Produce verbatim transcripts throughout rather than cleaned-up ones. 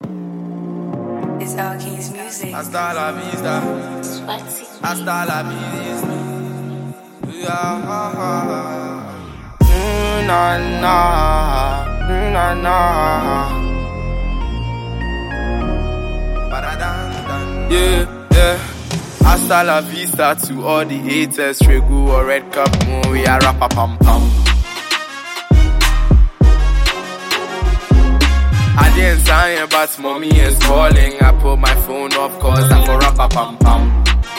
It's Al Keys music. Hasta la vista. Hasta la vista. Yeah. Mm, na na. Mm, na na. Yeah, yeah. Hasta la vista to all the haters. Tregu or red cup moon. We are rappa pam pam. I didn't sign it, but mommy is calling. I put my phone off cause I for rappa pam pam.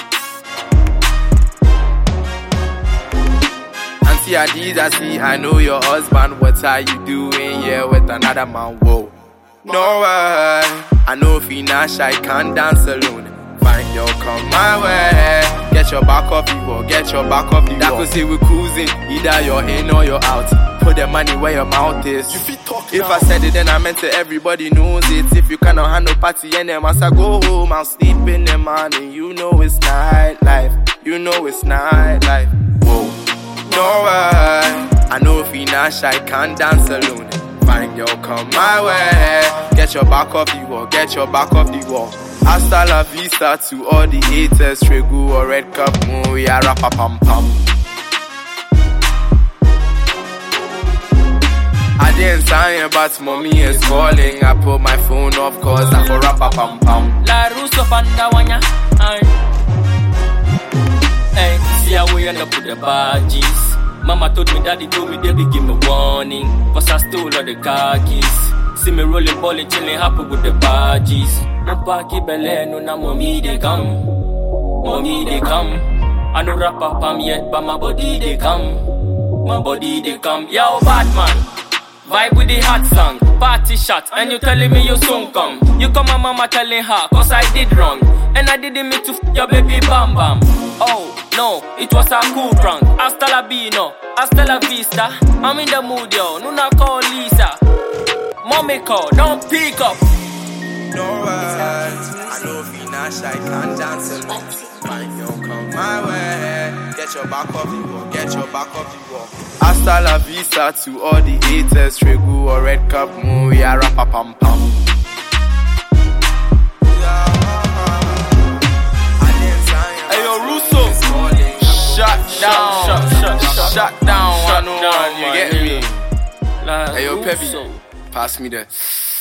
Auntie Adidas, see, I know your husband. What are you doing here with another man? Whoa. No way. I know if you're not shy, can't dance alone. Fine, yo, come my way. Get your back off the wall, get your back off the wall. That could say we're cruising, either you're in or you're out. Put the money where your mouth is. You feel talk If now. I said it, then I meant it, everybody knows it. If you cannot handle party and them as I go home, I'll sleep in the morning. You know it's nightlife, you know it's nightlife. Whoa, no way. I know if you're not shy, can't dance alone. Fine, yo, come my way. Get your back off the wall, get your back off the wall. Hasta la vista to all the haters. Tregu or red cup moon. We are rappa pam pam. I didn't sign it, but mommy is calling. I put my phone off cause I for rappa pam pam. La Russo Pandawanya. Hey, see how we end up with the badges. Mama told me, daddy told me, they be give me warning. Cause I stole all the car keys. See me rolling, balling, chilling, happy with the badges. No party belle, no na mommy they come. Mommy they come. I no rap up am yet, but my body they come. My body they come. Yo, bad man. Vibe with the hot song, party shot, and you telling me you soon come. You come my mama telling her, cause I did wrong. And I didn't mean to f your baby bam bam. Oh, no, it was a cool prank. Hasta la vino, hasta la vista. I'm in the mood, yo, no na call Lisa. Mommy call, don't pick up. No way, I know if you're not shy, can't dance alone. Fine, yo, come my way. Get your back off the wall, get your back off the wall. Hasta la vista to all the haters. Tregu or red cup moon. We are rappa pam pam. Hey yo, Russo, shut down, shut, shut, shut, shut down, one on one. You get me? Hey yo, Peppy, pass me that.